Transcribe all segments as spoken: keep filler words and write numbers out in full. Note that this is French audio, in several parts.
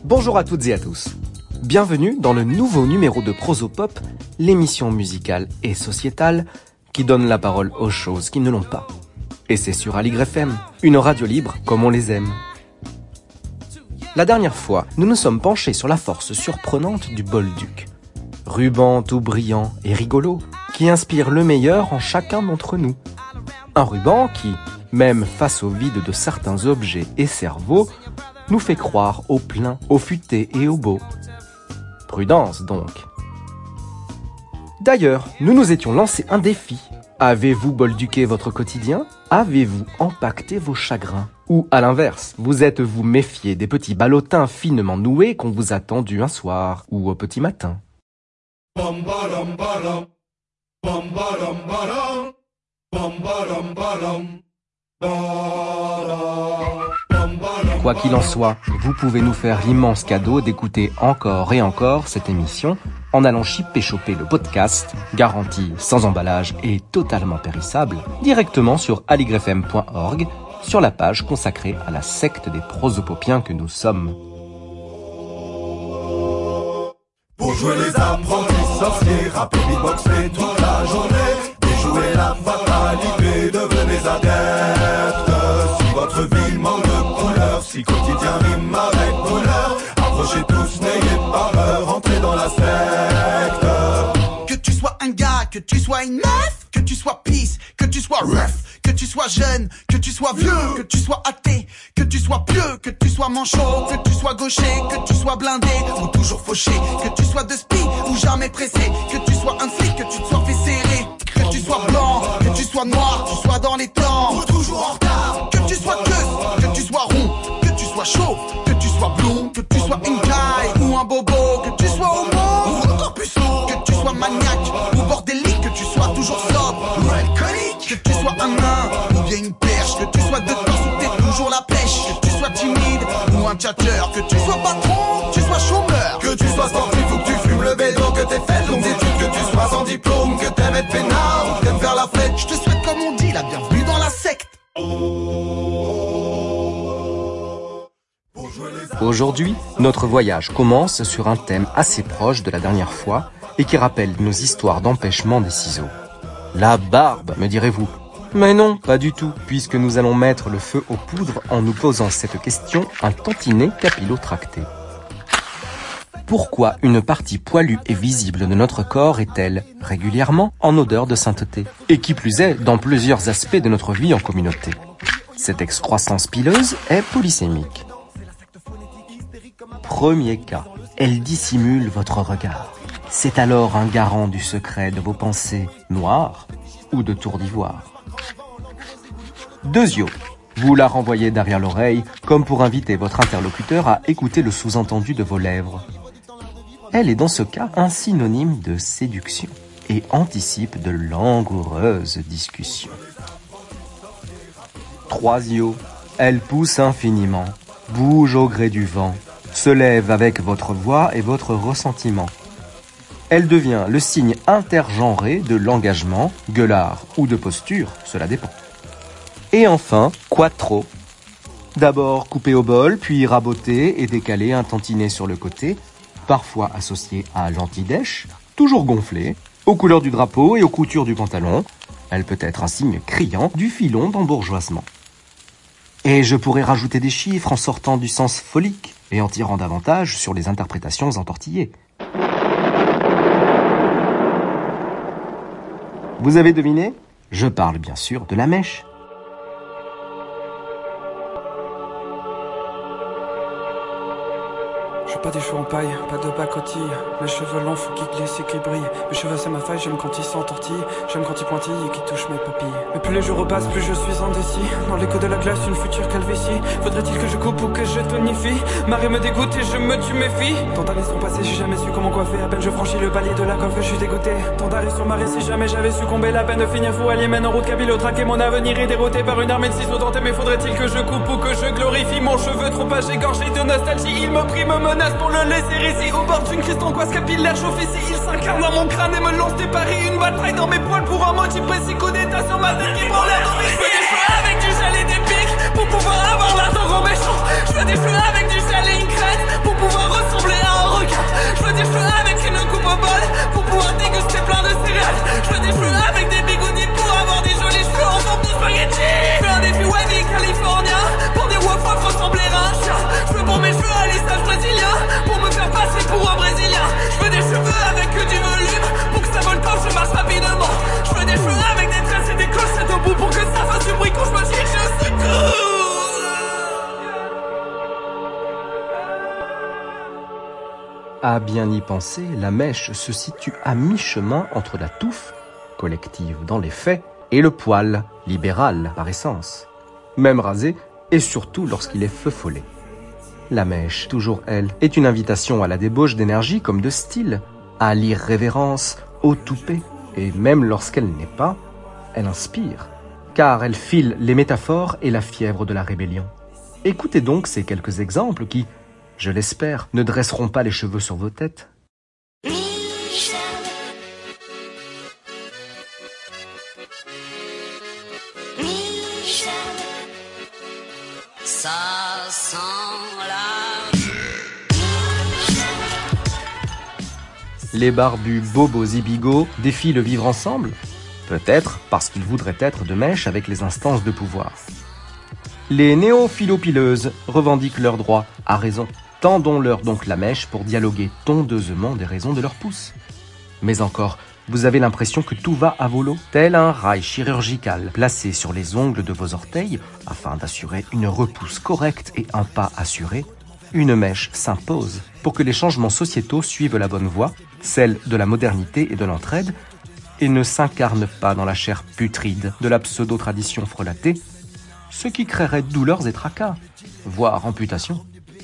Bonjour à toutes et à tous. Bienvenue dans le nouveau numéro de Prosopop, l'émission musicale et sociétale qui donne la parole aux choses qui ne l'ont pas. Et c'est sur Aligre F M, une radio libre comme on les aime. La dernière fois, nous nous sommes penchés sur la force surprenante du bolduc. Ruban tout brillant et rigolo, qui inspire le meilleur en chacun d'entre nous. Un ruban qui, même face au vide de certains objets et cerveaux, nous fait croire au plein, au futé et au beau. Prudence donc. D'ailleurs, nous nous étions lancé un défi. Avez-vous bolduqué votre quotidien ? Avez-vous empaqueté vos chagrins ? Ou, à l'inverse, vous êtes-vous méfié des petits ballotins finement noués qu'on vous a tendus un soir ou au petit matin ? Quoi qu'il en soit, vous pouvez nous faire l'immense cadeau d'écouter encore et encore cette émission en allant chipper choper le podcast, garanti sans emballage et totalement périssable, directement sur aligre f m point org, sur la page consacrée à la secte des prosopopiens que nous sommes. Pour jouer les apprentis sorciers, rapper, beatboxer toute la journée, déjouer la fatalité, devenez adeptes. Si votre vie manque de couleur, si quotidien rime avec bonheur, approchez tous, n'ayez pas peur, entrez dans la secte. Que tu sois un gars, que tu sois une meuf, que tu sois peace, que tu sois ref, que tu sois jeune, que tu sois vieux, que tu sois athée, que tu sois pieux, que tu sois manchot, que tu sois gaucher, que tu sois blindé ou toujours fauché, que tu sois de spi ou jamais pressé, que tu sois un flic, que tu te sois fait serrer, que tu sois blanc, que tu sois noir, que tu sois dans les temps ou toujours en retard, que tu sois queue, que tu sois rond, que tu sois chaud, que tu sois blond, que tu sois une caille ou un bobo, que tu sois homo ou encore plus sourd, que tu sois maniaque ou bordélique, que tu sois toujours sobre ou alcoolique, que tu sois un nain ou bien une perche, que tu sois dedans ou t'es toujours la pêche, que tu sois timide ou un tchatcheur, que tu sois patron, que tu sois chômeur, Que tu sois sportif ou que tu fumes le bédo, que t'aies fait de longues études, que tu sois sans diplôme, que t'aimes être peinard ou que t'aimes faire la fête. je te souhaite comme on dit la bienvenue dans la secte. Aujourd'hui, notre voyage commence sur un thème assez proche de la dernière fois et qui rappelle nos histoires d'empêchement des ciseaux. La barbe, me direz-vous ? Mais non, pas du tout, puisque nous allons mettre le feu aux poudres en nous posant cette question un tantinet capillotracté. Pourquoi une partie poilue et visible de notre corps est-elle régulièrement en odeur de sainteté ? Et qui plus est, dans plusieurs aspects de notre vie en communauté. Cette excroissance pileuse est polysémique. Premier cas, elle dissimule votre regard. C'est alors un garant du secret de vos pensées noires ou de tours d'ivoire. Deuxièmement, vous la renvoyez derrière l'oreille comme pour inviter votre interlocuteur à écouter le sous-entendu de vos lèvres. Elle est dans ce cas un synonyme de séduction et anticipe de langoureuses discussions. Troisièmement, elle pousse infiniment, bouge au gré du vent, se lève avec votre voix et votre ressentiment. Elle devient le signe intergenré de l'engagement, gueulard ou de posture, cela dépend. Et enfin, quattro. D'abord coupé au bol, puis raboté et décalé un tantinet sur le côté, parfois associé à l'antidèche, toujours gonflé, aux couleurs du drapeau et aux coutures du pantalon. Elle peut être un signe criant du filon d'embourgeoisement. Et je pourrais rajouter des chiffres en sortant du sens phallique et en tirant davantage sur les interprétations entortillées. Vous avez deviné ? Je parle bien sûr de la mèche. J'ai pas des cheveux en paille, pas de pacotille. Mes cheveux longs, faut qu'ils glissent et qu'ils brillent. Mes cheveux c'est ma faille, j'aime quand ils s'entortillent. J'aime quand ils pointillent et qu'ils touchent mes papilles. Mais plus les jours repassent, plus je suis indécis. Dans l'écho de la glace, une future calvitie. Faudrait-il que je coupe ou que je tonifie? Marée me dégoûte et je me tue mes filles. Tant d'années sont passées, j'ai jamais su comment coiffer. À peine je franchis le palier de la coiffe, je suis dégoûté. Tant d'arrêts sur marée, si jamais j'avais succombé. La peine de finir fou allié mène en route capillotraqué. Mon avenir est dérouté par une armée de ciseaux dentés. Mais faudrait-il que je coupe ou que je glorifie? Mon cheveu trop âgé, gorgé de nostalgie. Il me prie, me menace pour le laisser ici. Au bord d'une crise angoisse capillaire, chauffe ici. Il s'incarne dans mon crâne et me lance des paris. Une bataille dans mes poils pour un motif précis. Coup d'état sur ma tête qui prend l'air dans mes cheveux. Des cheveux avec du gel et des pics. Pour pouvoir avoir l'air d'un gros méchant. Je veux des cheveux avec du gel et une crête pour pouvoir ressembler à un requin. Je veux des cheveux avec une coupe au bol pour pouvoir déguster plein de céréales. Je veux des cheveux avec des bigoudis pour avoir des jolis cheveux en forme de spaghetti. Je veux un défi wavy californien pour des waf waf ressembler à un chien. Je veux pour mes cheveux un lissage brésilien pour me faire passer pour un brésilien. Je veux des cheveux avec du volume pour que ça vole quand je marche rapidement. Je veux des cheveux avec des tresses et des clochettes au bout pour que ça fasse du bruit quand je me dirige au secours. À bien y penser, la mèche se situe à mi-chemin entre la touffe, collective dans les faits, et le poil, libéral par essence. Même rasé, et surtout lorsqu'il est feu follet. La mèche, toujours elle, est une invitation à la débauche d'énergie comme de style, à l'irrévérence, au toupet, et même lorsqu'elle n'est pas, elle inspire, car elle file les métaphores et la fièvre de la rébellion. Écoutez donc ces quelques exemples qui, je l'espère, ne dresseront pas les cheveux sur vos têtes. Michel. Michel. Ça sent la... Les barbus bobos et bigots défient le vivre ensemble, peut-être parce qu'ils voudraient être de mèche avec les instances de pouvoir. Les néophilopileuses revendiquent leurs droits, à raison. Tendons-leur donc la mèche pour dialoguer tondeusement des raisons de leur pouce. Mais encore, vous avez l'impression que tout va à volo, tel un rail chirurgical placé sur les ongles de vos orteils afin d'assurer une repousse correcte et un pas assuré. Une mèche s'impose pour que les changements sociétaux suivent la bonne voie, celle de la modernité et de l'entraide, et ne s'incarnent pas dans la chair putride de la pseudo-tradition frelatée, ce qui créerait douleurs et tracas, voire amputation.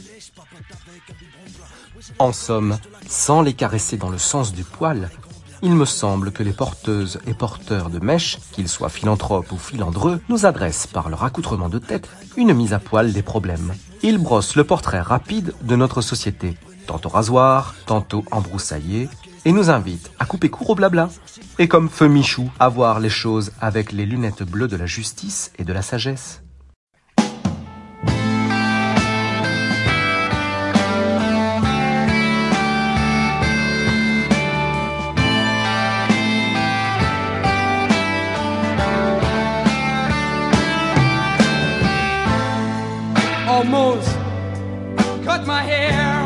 En somme, sans les caresser dans le sens du poil, il me semble que les porteuses et porteurs de mèches, qu'ils soient philanthropes ou filandreux, nous adressent par leur accoutrement de tête une mise à poil des problèmes. Ils brossent le portrait rapide de notre société, tantôt rasoir, tantôt embroussaillé, et nous invitent à couper court au blabla. Et comme Feu Michou, à voir les choses avec les lunettes bleues de la justice et de la sagesse. Almost cut my hair.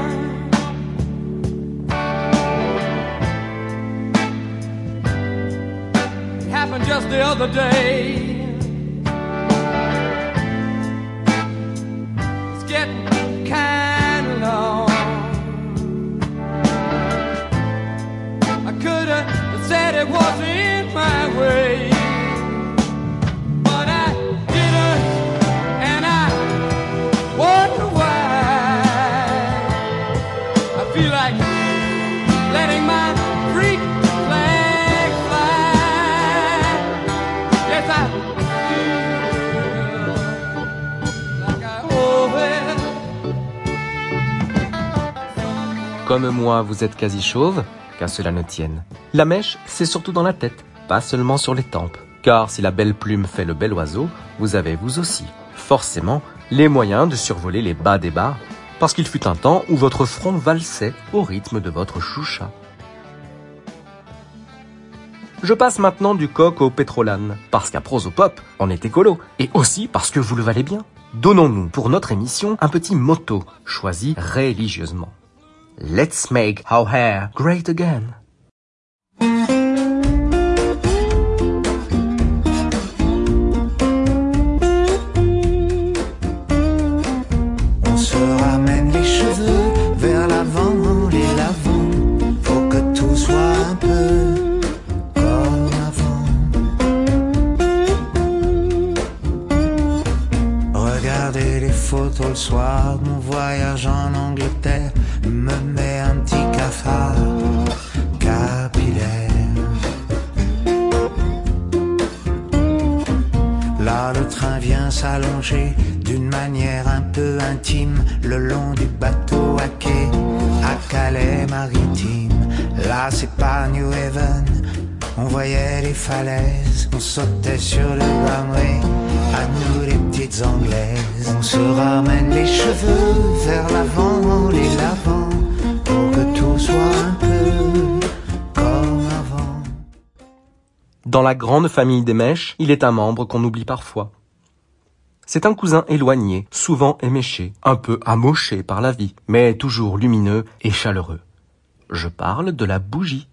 It happened just the other day. It's getting kind of long. I could have said it wasn't my way. Comme moi, vous êtes quasi chauve, qu'à cela ne tienne. La mèche, c'est surtout dans la tête, pas seulement sur les tempes. Car si la belle plume fait le bel oiseau, vous avez vous aussi, forcément, les moyens de survoler les bas des bas, parce qu'il fut un temps où votre front valsait au rythme de votre choucha. Je passe maintenant du coq au pétrolane, parce qu'à Prosopop, on est écolo, et aussi parce que vous le valez bien. Donnons-nous pour notre émission un petit motto, choisi religieusement. Let's make our hair great again. On se ramène les cheveux vers l'avant en les lavant. Faut que tout soit un peu comme avant. Regardez les photos le soir de mon voyage en Angleterre. Me met un petit cafard capillaire. Là le train vient s'allonger d'une manière un peu intime le long du bateau à quai à Calais-Maritime. Là c'est pas New Haven, on voyait les falaises, on sautait sur le runway. À nous les petits petites anglaises. On se ramène les cheveux vers l'avant, les lavant, pour que tout soit un peu comme avant. Dans la grande famille des Mèches, il est un membre qu'on oublie parfois. C'est un cousin éloigné, souvent éméché, un peu amoché par la vie, mais toujours lumineux et chaleureux. Je parle de la bougie.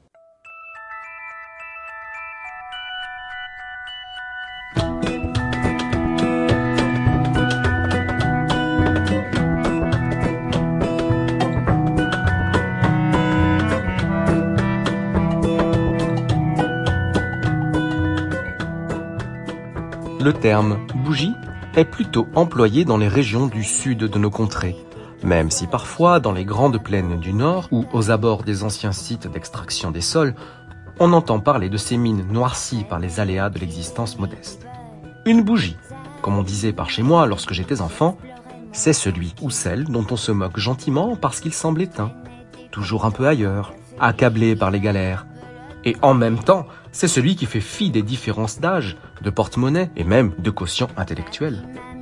Le terme « bougie » est plutôt employé dans les régions du sud de nos contrées, même si parfois, dans les grandes plaines du nord ou aux abords des anciens sites d'extraction des sols, on entend parler de ces mines noircies par les aléas de l'existence modeste. Une bougie, comme on disait par chez moi lorsque j'étais enfant, c'est celui ou celle dont on se moque gentiment parce qu'il semble éteint, toujours un peu ailleurs, accablé par les galères. Et en même temps, c'est celui qui fait fi des différences d'âge, de porte-monnaie et même de quotient intellectuel.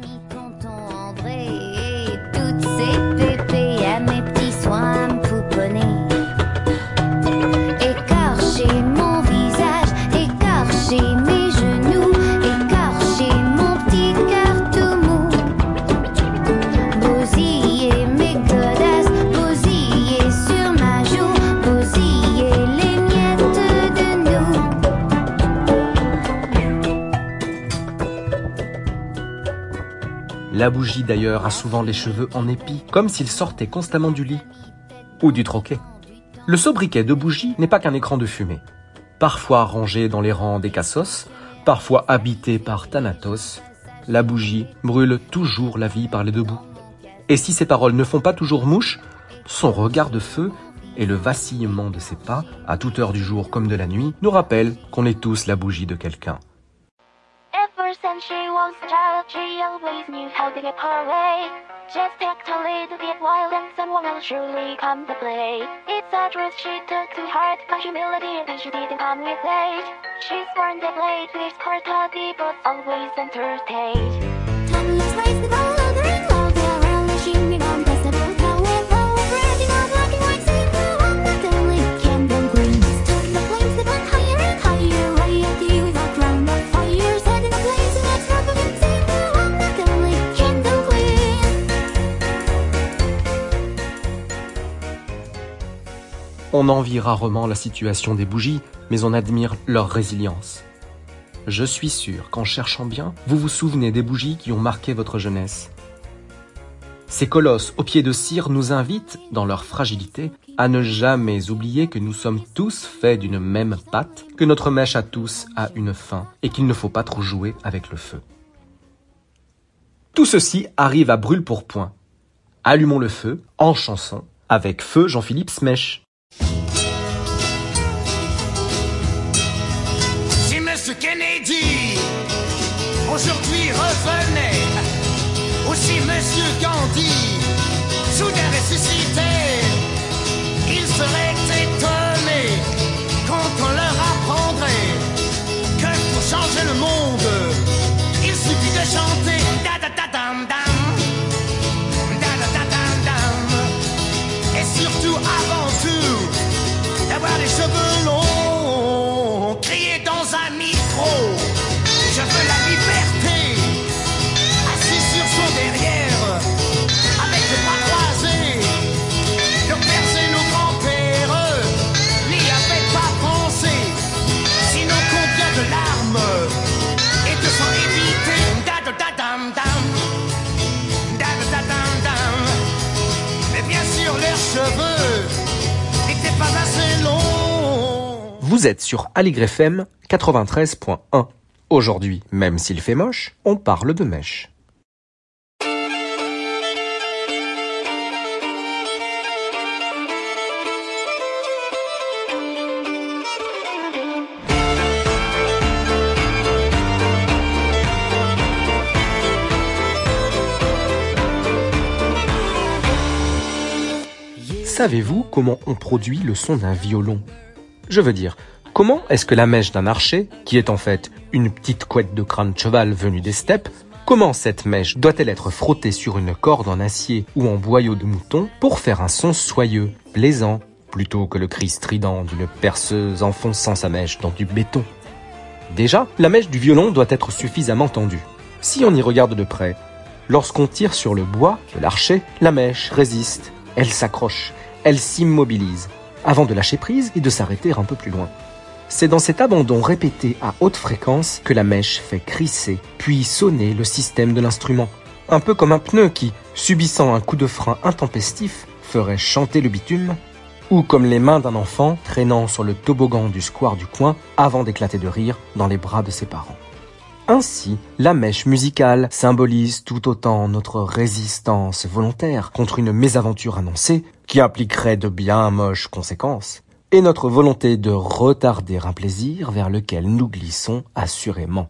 La bougie d'ailleurs a souvent les cheveux en épi, comme s'il sortait constamment du lit ou du troquet. Le sobriquet de bougie n'est pas qu'un écran de fumée. Parfois rangé dans les rangs des Cassos, parfois habité par Thanatos, la bougie brûle toujours la vie par les deux bouts. Et si ses paroles ne font pas toujours mouche, son regard de feu et le vacillement de ses pas, à toute heure du jour comme de la nuit, nous rappellent qu'on est tous la bougie de quelqu'un. Since she was a child, she always knew how to get her way. Just act a little bit wild and someone else surely come to play. It's a truth she took to heart, but humility and she didn't come with age. She's born the blade with courtesy, but always entertained. Timeless lights that all louder and louder, early shimmering on past the boat, however, already not black and white, saying no, I'm not the only candle green. Turn the flames that burn higher and higher, right at you with a crown of fire, setting a blaze. On envie rarement la situation des bougies, mais on admire leur résilience. Je suis sûr qu'en cherchant bien, vous vous souvenez des bougies qui ont marqué votre jeunesse. Ces colosses aux pieds de cire nous invitent, dans leur fragilité, à ne jamais oublier que nous sommes tous faits d'une même pâte, que notre mèche à tous a une fin, et qu'il ne faut pas trop jouer avec le feu. Tout ceci arrive à brûle-pourpoint. Allumons le feu, en chanson, avec Feu Jean-Philippe Smèche. Si Monsieur Kennedy aujourd'hui revenait, ou si Monsieur Gandhi soudain ressuscitait, il serait étonné quand on leur apprendrait que pour changer le monde, il suffit de chanter da da da dam dam, da da da dam dam, et surtout avant tout d'avoir les cheveux longs, crier dans un micro, je veux la liberté, assis sur son derrière, avec les bras croisés, nos pères et nos grands-pères n'y avaient pas pensé, sinon combien de larmes et de sang évité, da da da dam dam, da da da dam dam, mais bien sûr leurs cheveux n'étaient pas assez longs. Vous êtes sur Aligre F M quatre-vingt-treize point un. Aujourd'hui, même s'il fait moche, on parle de mèche. Savez-vous comment on produit le son d'un violon ? Je veux dire, comment est-ce que la mèche d'un archer, qui est en fait une petite couette de crâne de cheval venue des steppes, Comment cette mèche doit-elle être frottée sur une corde en acier ou en boyau de mouton pour faire un son soyeux, plaisant, plutôt que le cri strident d'une perceuse enfonçant sa mèche dans du béton? Déjà, la mèche du violon doit être suffisamment tendue. Si on y regarde de près, lorsqu'on tire sur le bois de l'archet, la mèche résiste, elle s'accroche, elle s'immobilise, avant de lâcher prise et de s'arrêter un peu plus loin. C'est dans cet abandon répété à haute fréquence que la mèche fait crisser, puis sonner le système de l'instrument. Un peu comme un pneu qui, subissant un coup de frein intempestif, ferait chanter le bitume, ou comme les mains d'un enfant traînant sur le toboggan du square du coin avant d'éclater de rire dans les bras de ses parents. Ainsi, la mèche musicale symbolise tout autant notre résistance volontaire contre une mésaventure annoncée qui impliquerait de bien moches conséquences, et notre volonté de retarder un plaisir vers lequel nous glissons assurément.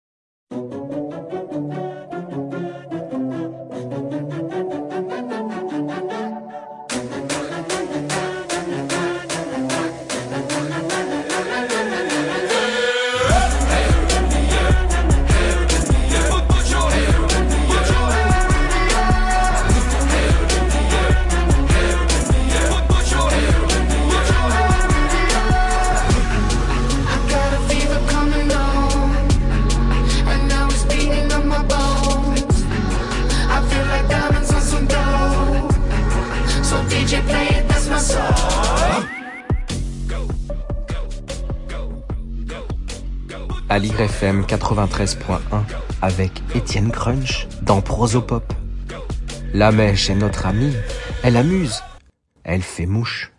Aligre F M quatre-vingt-treize point un avec Étienne Crunch dans Prosopop. La mèche est notre amie, elle amuse, elle fait mouche.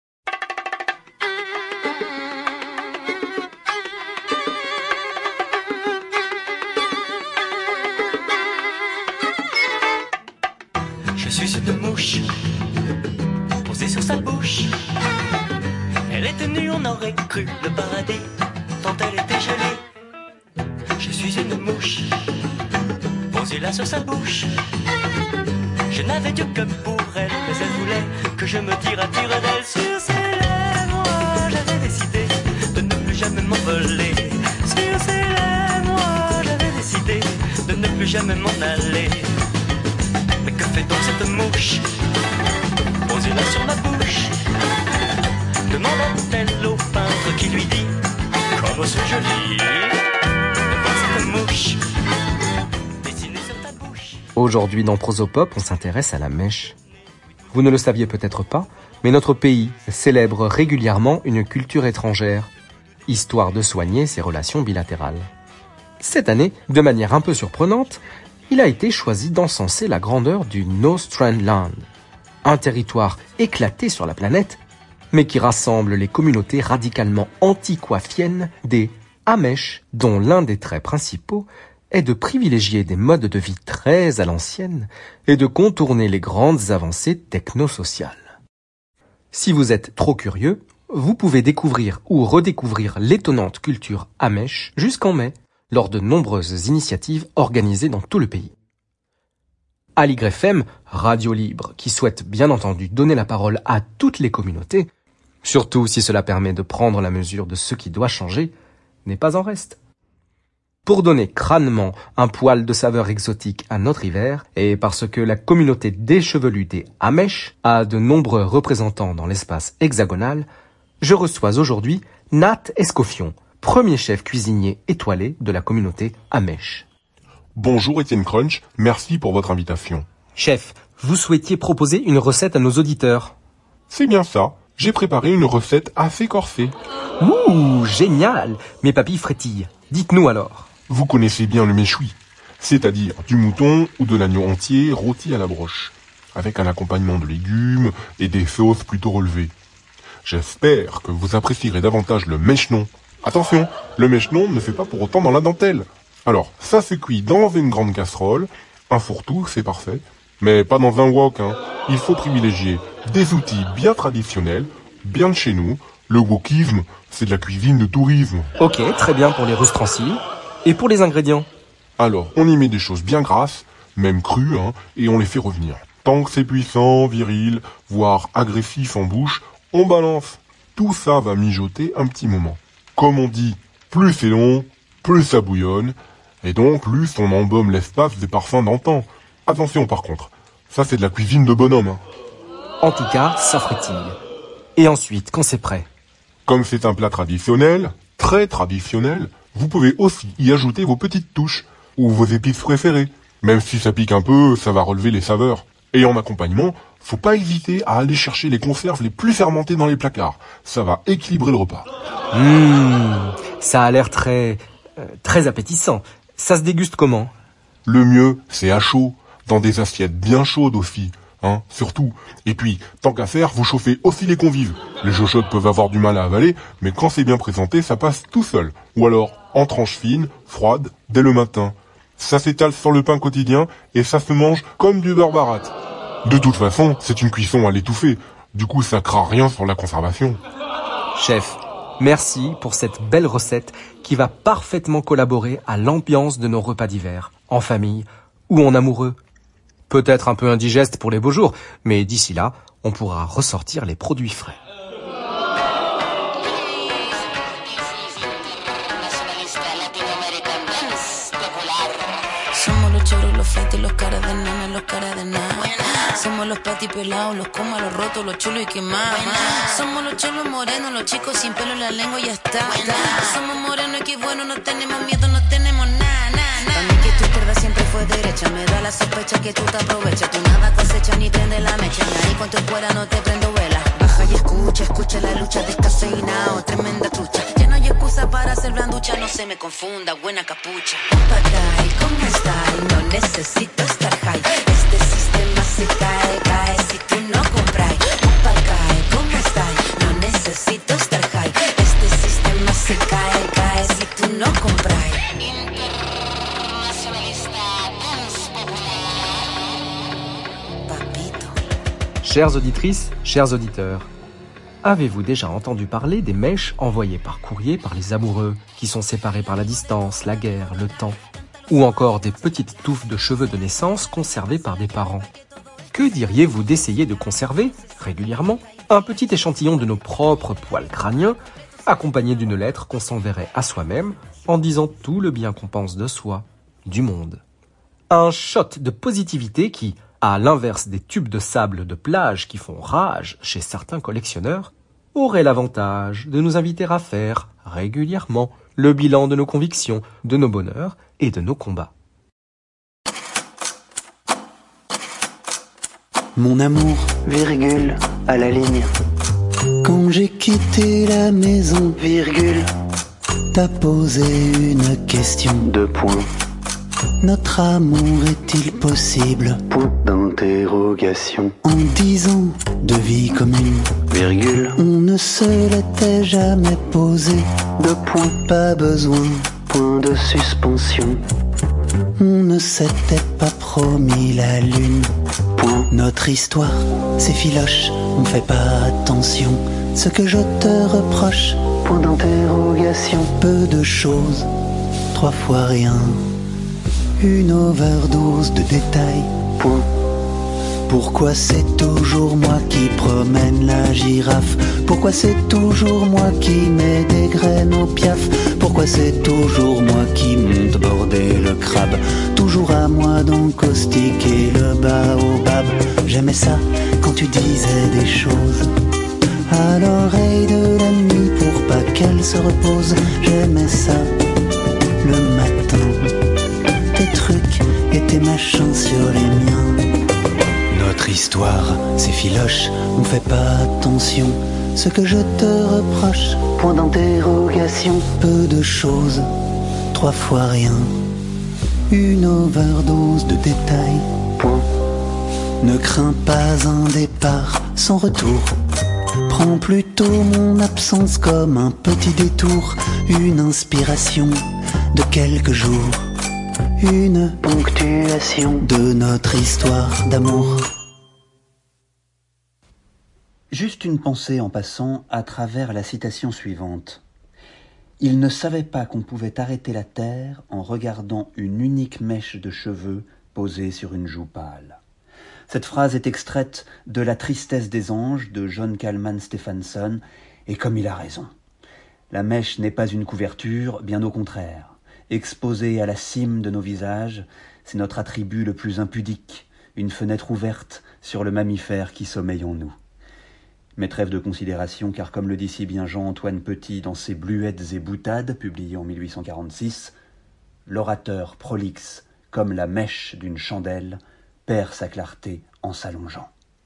Je suis une mouche posée sur sa bouche. Elle était nue, on aurait cru le paradis tant elle était jolie. Je suis une mouche posée là sur sa bouche. Je n'avais Dieu que pour elle, mais elle voulait que je me tire à tire d'elle. Sur ses lèvres, moi j'avais décidé de ne plus jamais m'envoler. Sur ses lèvres, moi j'avais décidé de ne plus jamais m'en aller. Mais que fait donc cette mouche posée là sur ma bouche? Demanda-t-elle au peintre qui lui dit: comme c'est joli de voir cette mouche dessinée sur ta bouche. Aujourd'hui dans Prosopop, on s'intéresse à la mèche. Vous ne le saviez peut-être pas, mais notre pays célèbre régulièrement une culture étrangère, histoire de soigner ses relations bilatérales. Cette année, de manière un peu surprenante, il a été choisi d'encenser la grandeur du No-Strand-Land, un territoire éclaté sur la planète, mais qui rassemble les communautés radicalement anti-coiffiennes des Amish, dont l'un des traits principaux est de privilégier des modes de vie très à l'ancienne et de contourner les grandes avancées technosociales. Si vous êtes trop curieux, vous pouvez découvrir ou redécouvrir l'étonnante culture Amish jusqu'en mai, lors de nombreuses initiatives organisées dans tout le pays. Aligre F M, radio libre, qui souhaite bien entendu donner la parole à toutes les communautés, surtout si cela permet de prendre la mesure de ce qui doit changer, n'est pas en reste. Pour donner crânement un poil de saveur exotique à notre hiver, et parce que la communauté déchevelue des Amish a de nombreux représentants dans l'espace hexagonal, je reçois aujourd'hui Nat Escoffion, premier chef cuisinier étoilé de la communauté Amish. Bonjour Étienne Crunch, merci pour votre invitation. Chef, vous souhaitiez proposer une recette à nos auditeurs. C'est bien ça, j'ai préparé une recette assez corsée. Ouh, génial! Mes papilles frétillent. Dites-nous alors. Vous connaissez bien le méchoui, c'est-à-dire du mouton ou de l'agneau entier rôti à la broche, avec un accompagnement de légumes et des sauces plutôt relevées. J'espère que vous apprécierez davantage le mèchenon. Attention, le mèchenon ne fait pas pour autant dans la dentelle. Alors, ça se cuit dans une grande casserole, un fourre-tout, c'est parfait, mais pas dans un wok, hein. Il faut privilégier des outils bien traditionnels, bien de chez nous. Le wokisme, c'est de la cuisine de tourisme. Ok, très bien pour les ustensiles. Et pour les ingrédients? Alors, on y met des choses bien grasses, même crues, hein, et on les fait revenir. Tant que c'est puissant, viril, voire agressif en bouche, on balance. Tout ça va mijoter un petit moment. Comme on dit, plus c'est long, plus ça bouillonne, Et donc, Luce, on embaume l'espace des parfums d'antan. Attention par contre, ça c'est de la cuisine de bonhomme. Hein. En tout cas, ça frétille. Et ensuite, quand c'est prêt? Comme c'est un plat traditionnel, très traditionnel, vous pouvez aussi y ajouter vos petites touches, ou vos épices préférées. Même si ça pique un peu, ça va relever les saveurs. Et en accompagnement, faut pas hésiter à aller chercher les conserves les plus fermentées dans les placards. Ça va équilibrer le repas. Mmh, ça a l'air très... Euh, très appétissant. Ça se déguste comment? Le mieux, c'est à chaud, dans des assiettes bien chaudes aussi, hein, surtout. Et puis, tant qu'à faire, vous chauffez aussi les convives. Les chochottes peuvent avoir du mal à avaler, mais quand c'est bien présenté, ça passe tout seul. Ou alors, en tranches fines, froides, dès le matin. Ça s'étale sur le pain quotidien et ça se mange comme du beurre baratte. De toute façon, c'est une cuisson à l'étouffer. Du coup, ça craint rien sur la conservation. Chef, merci pour cette belle recette qui va parfaitement collaborer à l'ambiance de nos repas d'hiver, en famille ou en amoureux. Peut-être un peu indigeste pour les beaux jours, mais d'ici là, on pourra ressortir les produits frais. Somos los choros, los feitos, los caras de nana, los caras de nada. Somos los patis pelados, los comas, los rotos, los chulos y quemados. Somos los cholos morenos, los chicos sin pelo en la lengua y ya está. Somos morenos y qué bueno, no tenemos miedo, no tenemos nada, nada, nada. Para mí que tu izquierda siempre fue derecha, me da la sospecha que tú te aprovechas. Tú nada cosecha ni prende la mecha, y ahí con tu escuela no te prendo vela. Baja y escucha, escucha la lucha descafeinado, tremenda trucha. Ya no hay excusa para hacer blanducha, no se me confunda, buena capucha. Papagay, ¿cómo está? No necesito estar high. Este sistema se cae, cae si tú no compras. Papagay, ¿cómo está? No necesito estar high. Este sistema se cae, cae si tú no compras. Papito. Chères auditrices, chers auditeurs, avez-vous déjà entendu parler des mèches envoyées par courrier par les amoureux qui sont séparés par la distance, la guerre, le temps? Ou encore des petites touffes de cheveux de naissance conservées par des parents? Que diriez-vous d'essayer de conserver, régulièrement, un petit échantillon de nos propres poils crâniens, accompagné d'une lettre qu'on s'enverrait à soi-même en disant tout le bien qu'on pense de soi, du monde? Un shot de positivité qui, à l'inverse des tubes de sable de plage qui font rage chez certains collectionneurs, aurait l'avantage de nous inviter à faire, régulièrement, le bilan de nos convictions, de nos bonheurs et de nos combats. Mon amour, virgule, à la ligne. Quand j'ai quitté la maison, virgule, t'as posé une question, deux points. Notre amour est-il possible? Point d'interrogation. En dix ans de vie commune, virgule, on ne se l'était jamais posé. Deux points, pas besoin, point de suspension. On ne s'était pas promis la lune. Point. Notre histoire, c'est filoche, on fait pas attention. Ce que je te reproche, point d'interrogation. Peu de choses, trois fois rien. Une overdose de détails, point. Pourquoi c'est toujours moi qui promène la girafe? Pourquoi c'est toujours moi qui mets des graines au piaf? Pourquoi c'est toujours moi qui monte border le crabe? Toujours à moi d'encaustiquer le baobab. J'aimais ça quand tu disais des choses à l'oreille de la nuit pour pas qu'elle se repose. J'aimais ça le matin. Tes trucs et tes machins sur les miens. Notre histoire, c'est filoche, on fait pas attention. Ce que je te reproche, point d'interrogation. Peu de choses, trois fois rien. Une overdose de détails, point. Ne crains pas un départ sans retour. Prends plutôt mon absence comme un petit détour. Une inspiration de quelques jours. Une ponctuation de notre histoire d'amour. Juste une pensée en passant à travers la citation suivante. Il ne savait pas qu'on pouvait arrêter la terre en regardant une unique mèche de cheveux posée sur une joue pâle. Cette phrase est extraite de La tristesse des anges de John Kalman Stephenson, et comme il a raison. La mèche n'est pas une couverture, bien au contraire. exposée à la cime de nos visages, c'est notre attribut le plus impudique, une fenêtre ouverte sur le mammifère qui sommeille en nous. Mais trêve de considération, car comme le dit si bien Jean-Antoine Petit dans ses Bluettes et boutades, publié en mille huit cent quarante-six, l'orateur prolixe, comme la mèche d'une chandelle, perd sa clarté en s'allongeant.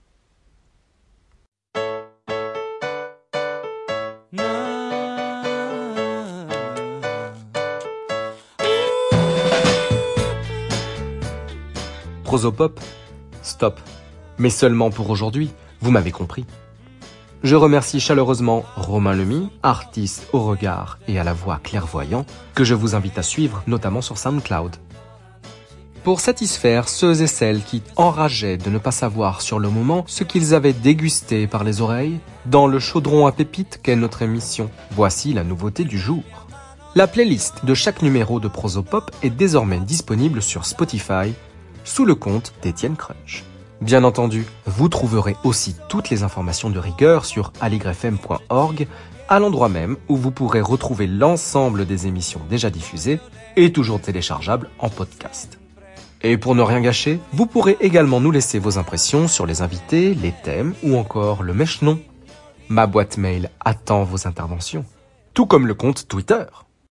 Prosopop, stop. Mais seulement pour aujourd'hui, vous m'avez compris. Je remercie chaleureusement Romain Lemie, artiste au regard et à la voix clairvoyant, que je vous invite à suivre, notamment sur SoundCloud. Pour satisfaire ceux et celles qui enrageaient de ne pas savoir sur le moment ce qu'ils avaient dégusté par les oreilles, dans le chaudron à pépites qu'est notre émission, voici la nouveauté du jour. La playlist de chaque numéro de Prosopop est désormais disponible sur Spotify, sous le compte d'Étienne Crunch. Bien entendu, vous trouverez aussi toutes les informations de rigueur sur aligrefm point org, à l'endroit même où vous pourrez retrouver l'ensemble des émissions déjà diffusées et toujours téléchargeables en podcast. Et pour ne rien gâcher, vous pourrez également nous laisser vos impressions sur les invités, les thèmes ou encore le mèche-nom. Ma boîte mail attend vos interventions, tout comme le compte Twitter.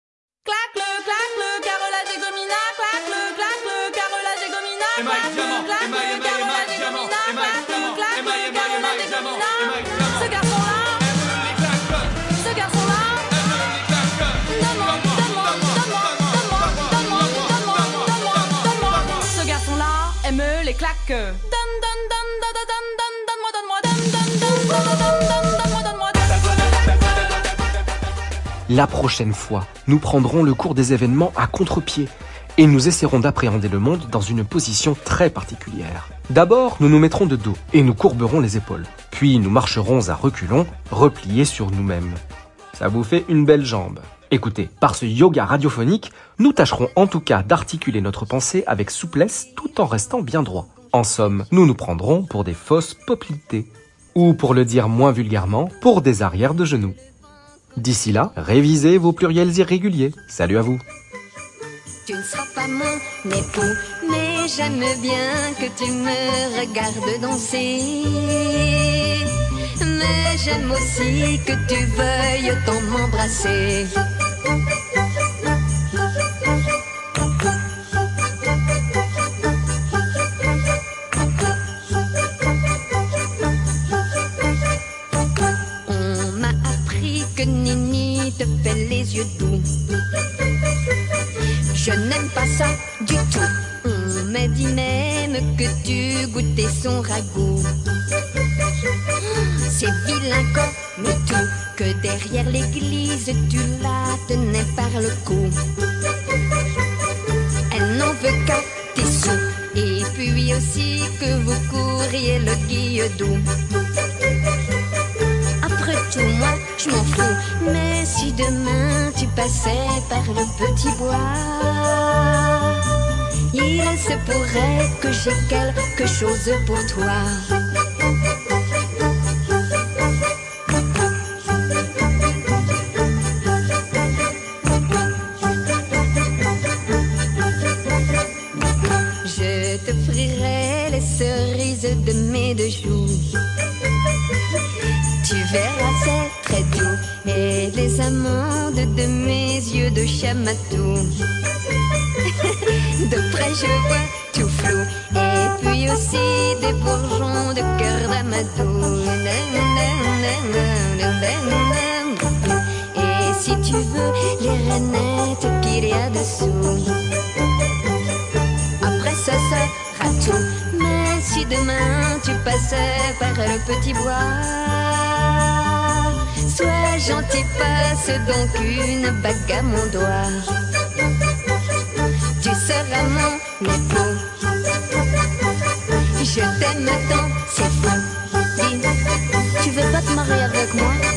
La prochaine fois, nous prendrons le cours des événements à contre-pied et nous essaierons d'appréhender le monde dans une position très particulière. D'abord, nous nous mettrons de dos et nous courberons les épaules. Puis nous marcherons à reculons, repliés sur nous-mêmes. Ça vous fait une belle jambe. Écoutez, par ce yoga radiophonique, nous tâcherons en tout cas d'articuler notre pensée avec souplesse tout en restant bien droit. En somme, nous nous prendrons pour des fausses poplités. Ou pour le dire moins vulgairement, pour des arrières de genoux. D'ici là, révisez vos pluriels irréguliers. Salut à vous. Tu ne seras pas mon époux, mais j'aime bien que tu me regardes danser. Mais j'aime aussi que tu veuilles autant m'embrasser. On m'a appris que Nini te fait les yeux doux. Je n'aime pas ça du tout. On m'a dit même que tu goûtais son ragoût. C'est vilain comme tout, que derrière l'église tu la tenais par le cou. Elle n'en veut qu'à tes sous, et puis aussi que vous couriez le guilledou. Après tout, moi je m'en fous, mais si demain tu passais par le petit bois, il se pourrait que j'ai quelque chose pour toi. Je t'offrirai les cerises de mes deux joues. Tu verras, c'est très doux. Et les amandes de mes yeux de chamatou. De près je vois tout flou. Et puis aussi des bourgeons de cœur d'amadou. Et si tu veux les rainettes qu'il y a dessous. Après ça sera tout. Mais si demain tu passais par le petit bois, sois gentil, passe donc une bague à mon doigt. Tu seras mon époux. Je t'aime tant, c'est fou. Dis, tu veux pas te marier avec moi?